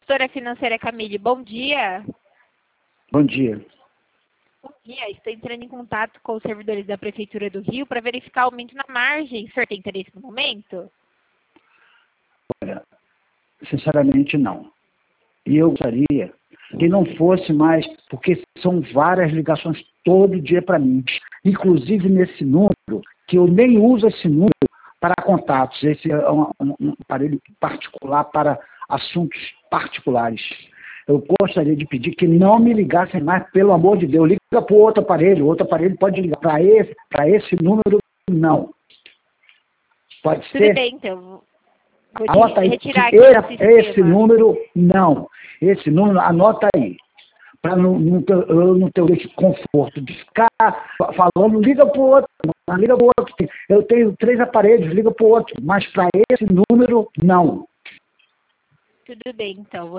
Consultora Financeira Camille, bom dia. Bom dia. Bom dia, estou entrando em contato com os servidores da Prefeitura do Rio para verificar o aumento na margem. O senhor tem interesse no momento? Olha, sinceramente não. E eu gostaria que não fosse mais, porque são várias ligações todo dia para mim. Inclusive nesse número, que eu nem uso esse número para contatos. Esse é um aparelho particular para assuntos particulares. Eu gostaria de pedir que não me ligassem mais, pelo amor de Deus. Liga para o outro aparelho pode ligar. Para esse número, não. Pode ser? Tudo bem, então. Anota aí, retirar aqui do sistema. esse número, não. Esse número, anota aí. Para eu não ter o desconforto de ficar falando, liga para o outro, liga para o outro. Eu tenho 3 aparelhos, liga para o outro. Mas para esse número, não. Tudo bem, então.